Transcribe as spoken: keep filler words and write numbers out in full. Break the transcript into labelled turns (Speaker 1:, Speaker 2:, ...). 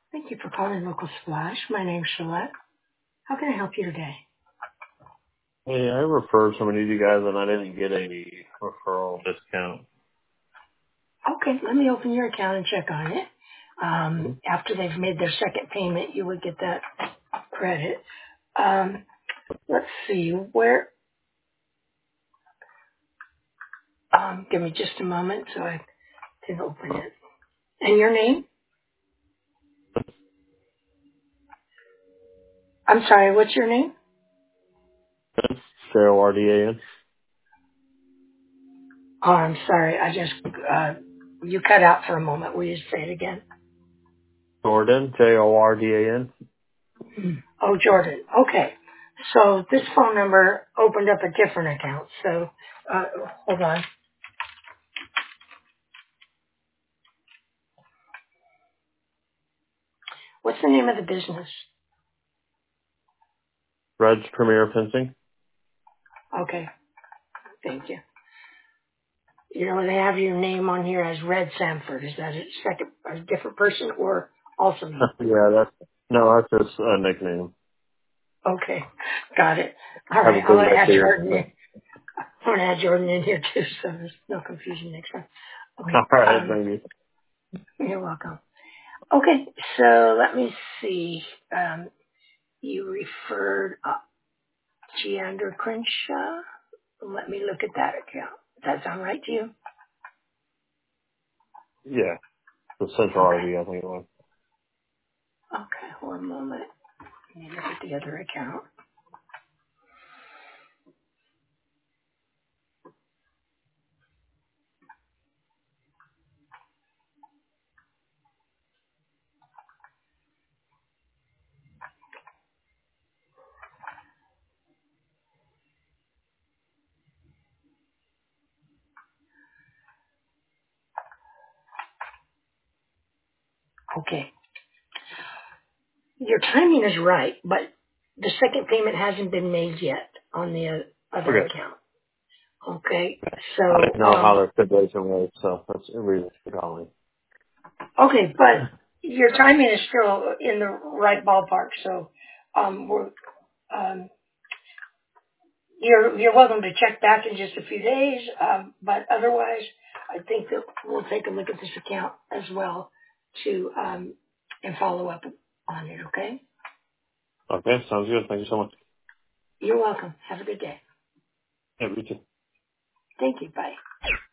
Speaker 1: Thank you for calling Local Splash. My name's Shalette. How can I help you today?
Speaker 2: Hey, I referred somebody to you guys and I didn't get a referral discount.
Speaker 1: Okay, let me open your account and check on it.
Speaker 2: hmm
Speaker 1: Um, after they've made their second payment, you would get that credit. Um, let's see, where, um, give me just a moment so I can open it. And your name? I'm sorry, what's your name?
Speaker 2: C O R D A N.
Speaker 1: Oh, I'm sorry, I just, uh, you cut out for a moment. Will you say it again?
Speaker 2: Jordan, J O R D A N.
Speaker 1: Hmm. Oh, Jordan. Okay. So this phone number opened up a different account. So, uh, hold on. What's the name of the business?
Speaker 2: Reg Premier Fencing.
Speaker 1: Okay. Thank you. You know, they have your name on here as Red Sanford. Is that a second, a different person or also you?
Speaker 2: Yeah, that's, no, that's just a nickname.
Speaker 1: Okay. Got it. All
Speaker 2: I have
Speaker 1: right.
Speaker 2: a
Speaker 1: I'm
Speaker 2: blue
Speaker 1: going to
Speaker 2: red
Speaker 1: add
Speaker 2: beard.
Speaker 1: Jordan in.
Speaker 2: So.
Speaker 1: I'm going to add Jordan in here too so there's no confusion next time. Okay.
Speaker 2: All right,
Speaker 1: Um,
Speaker 2: thank you.
Speaker 1: you're welcome. Okay. So let me see. Um, you referred uh, Giander Crenshaw. Let me look at that account. Does that sound right to you?
Speaker 2: Yeah, the Central
Speaker 1: Okay.
Speaker 2: R V, I think it was.
Speaker 1: Okay. One moment. Let me look at the other account. Okay. Your timing is right, but the second payment hasn't been made yet on the uh, other
Speaker 2: Okay.
Speaker 1: account. Okay.
Speaker 2: I didn't
Speaker 1: So,
Speaker 2: know how
Speaker 1: um,
Speaker 2: their situation was, so that's the reason for calling.
Speaker 1: okay, but your timing is still in the right ballpark. So, um, we're, um, you're, you're welcome to check back in just a few days. Um, but otherwise, I think that we'll take a look at this account as well to, um, and follow up on it. Okay.
Speaker 2: Okay, sounds good. Thank you so much.
Speaker 1: You're welcome. Have a good day.
Speaker 2: Yeah, you too.
Speaker 1: Thank you. Bye.